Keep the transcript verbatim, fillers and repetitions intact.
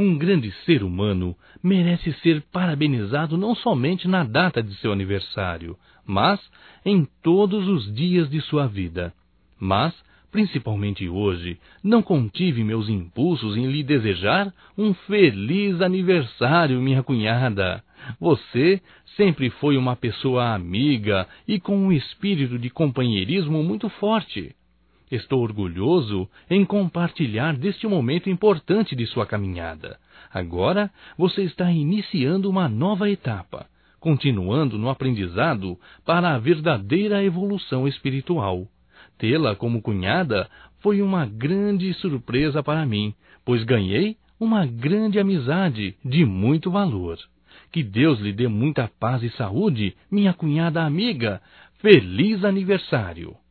Um grande ser humano merece ser parabenizado não somente na data de seu aniversário, mas em todos os dias de sua vida. Mas, principalmente hoje, não contive meus impulsos em lhe desejar um feliz aniversário, minha cunhada. Você sempre foi uma pessoa amiga e com um espírito de companheirismo muito forte. Estou orgulhoso em compartilhar deste momento importante de sua caminhada. Agora você está iniciando uma nova etapa, continuando no aprendizado para a verdadeira evolução espiritual. Tê-la como cunhada foi uma grande surpresa para mim, pois ganhei uma grande amizade de muito valor. Que Deus lhe dê muita paz e saúde, minha cunhada amiga. Feliz aniversário!